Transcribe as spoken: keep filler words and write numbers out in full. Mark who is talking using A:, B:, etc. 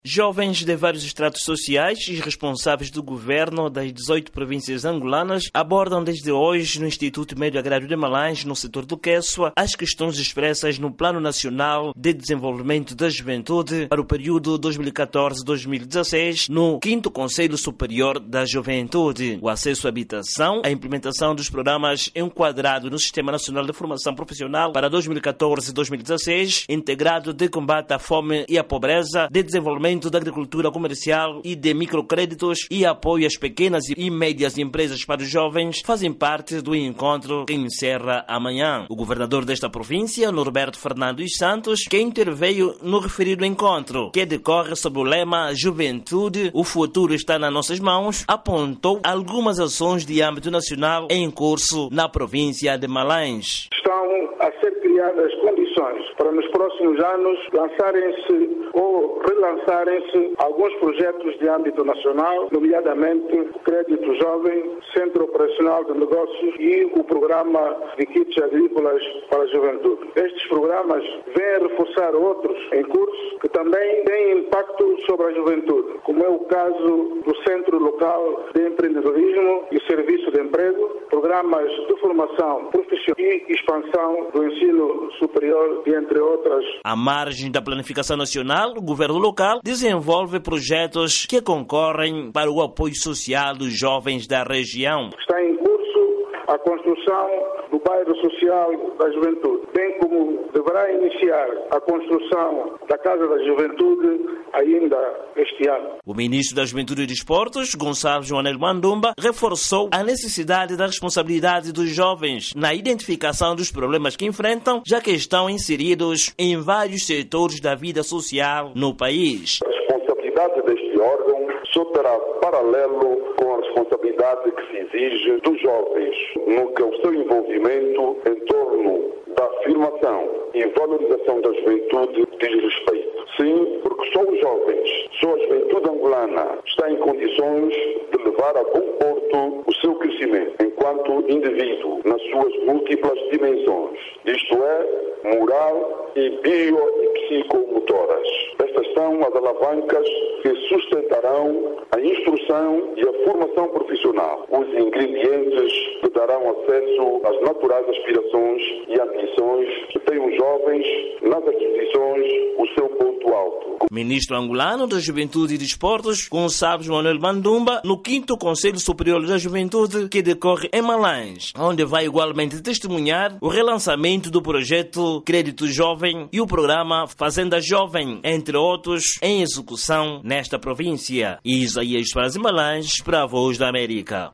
A: Jovens de vários estratos sociais e responsáveis do governo das dezoito províncias angolanas abordam desde hoje no Instituto Médio Agrário de Malanje, no setor do Quechua, as questões expressas no Plano Nacional de Desenvolvimento da Juventude para o período dois mil e catorze a dois mil e dezesseis, no quinto Conselho Superior da Juventude. O acesso à habitação, a implementação dos programas enquadrados no Sistema Nacional de Formação Profissional para dois mil e catorze a dois mil e dezesseis, integrado de combate à fome e à pobreza, de desenvolvimento da agricultura comercial e de microcréditos e apoio às pequenas e médias empresas para os jovens, fazem parte do encontro que encerra amanhã. O governador desta província, Norberto Fernando dos Santos, que interveio no referido encontro, que decorre sob o lema Juventude, o futuro está nas nossas mãos, apontou algumas ações de âmbito nacional em curso na província de Malanje.
B: Estão a ser criadas condições para nos próximos anos lançarem-se ou relançarem-se alguns projetos de âmbito nacional, nomeadamente o Crédito Jovem, Centro Operacional de Negócios e o Programa de Kits Agrícolas para a Juventude. Estes programas vêm reforçar outros em curso que também têm impacto sobre a juventude, como é o caso do Centro Local de Empreendedorismo e Serviço de Emprego, programas de formação profissional e expansão do ensino superior, entre outras.
A: À margem da planificação nacional, o governo local desenvolve projetos que concorrem para o apoio social dos jovens da região.
B: Está em curso a construção do bairro social da juventude, bem como deverá iniciar a construção da Casa da Juventude ainda este ano.
A: O ministro da Juventude e Desportos, Gonçalo Joanel Mandumba, reforçou a necessidade da responsabilidade dos jovens na identificação dos problemas que enfrentam, já que estão inseridos em vários setores da vida social no país.
C: A responsabilidade deste órgão só terá paralelo com a responsabilidade que se exige dos jovens, no que o seu envolvimento em torno da afirmação e valorização da juventude diz respeito. Sim, porque só os jovens, só a juventude angolana está em condições de levar a bom porto o seu crescimento enquanto indivíduo nas suas múltiplas dimensões, isto é, moral e bio e psicomotoras. Estas são as alavancas que sustentarão a instrução e a formação profissional, os ingredientes que darão acesso às naturais aspirações e ambições que têm os jovens nas aquisições, o seu ponto alto.
A: Ministro angolano da Juventude e Desportos, Gonçalo Joanel Mandumba, no quinto Conselho Superior da Juventude, que decorre em Malanje, onde vai igualmente testemunhar o relançamento do projeto Crédito Jovem e o programa Fazenda Jovem, entre outros, em execução nesta província. Isaías Faz Malanje para a Voz da América.